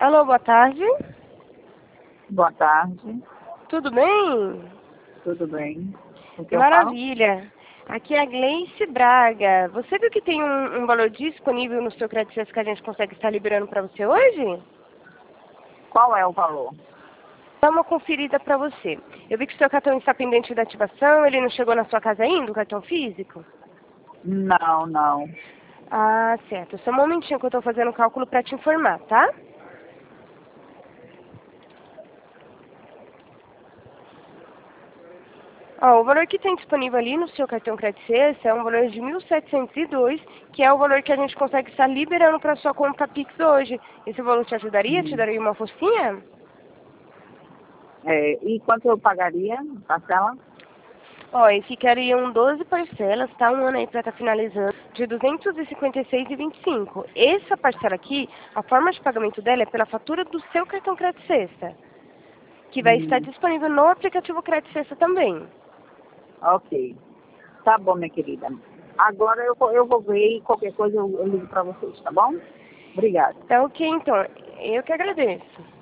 Alô, boa tarde. Boa tarde, Tudo bem? tudo bem? O que eu falo? Maravilha. Aqui é a Gleice Braga. Você viu que tem um valor disponível no seu crédito que a gente consegue estar liberando para você hoje? Qual é o valor? Dá uma conferida para você. Eu vi que o seu cartão está pendente de ativação, ele não chegou na sua casa ainda, o cartão físico? Não, não. Ah, certo. Só um momentinho que eu estou fazendo o cálculo para te informar, tá? Ó, o valor que tem disponível ali no seu cartão Crédito Sexta é um valor de 1.702, que é o valor que a gente consegue estar liberando para sua conta Pix hoje. Esse valor te ajudaria? Te Hum. daria uma forcinha? E quanto eu pagaria, parcela? Ó, e ficariam 12 parcelas, tá? Um ano aí para estar finalizando, de 256,25. Essa parcela aqui, a forma de pagamento dela é pela fatura do seu cartão Crédito Sexta, que vai estar Hum. disponível no aplicativo Crédito Sexta também. Ok. Tá bom, minha querida. Agora eu vou ver e qualquer coisa eu ligo para vocês, tá bom? Obrigada. Tá ok, então. Eu que agradeço.